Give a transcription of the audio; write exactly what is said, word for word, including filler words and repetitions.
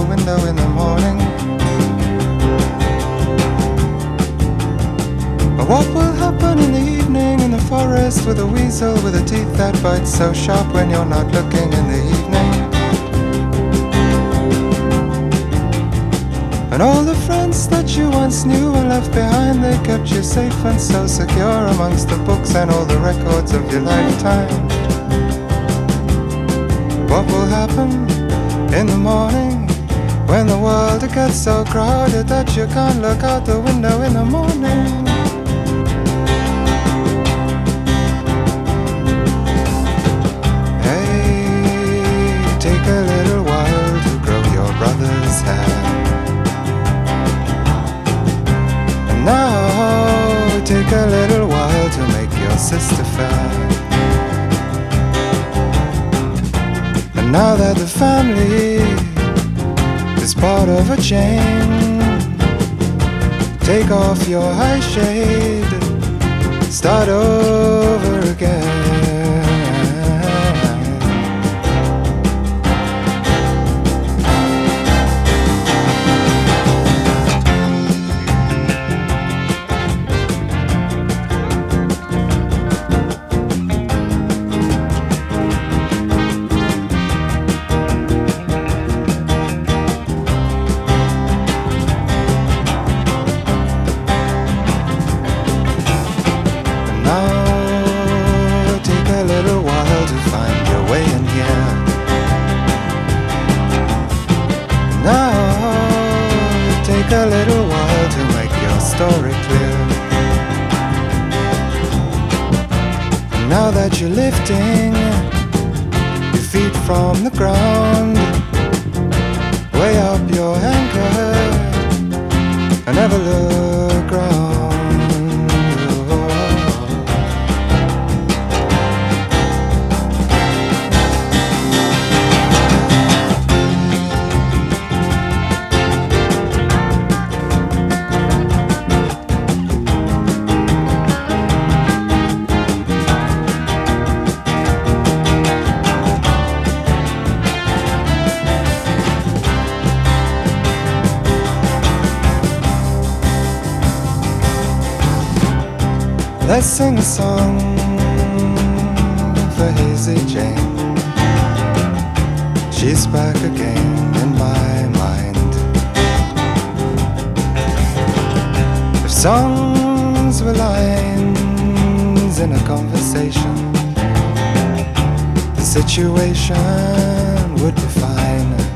window in the morning. But what will happen in the evening in the forest with a weasel with a teeth that bite so sharp when you're not looking in the evening? And all the friends that you once knew and left behind, they kept you safe and so secure amongst the books and all the records of your lifetime. What will happen in the morning when the world gets so crowded that you can't look out the window in the morning? Hey, take a little while to grow your brother's hair. And now take a little while to make your sister fair. And now that the family is part of a chain, take off your high shade, start over again. Take a little while to make your story clear. And now that you're lifting your feet from the ground, way up your anchor and never look round. Let's sing a song for Hazy Jane. She's back again in my mind. If songs were lines in a conversation, the situation would be fine.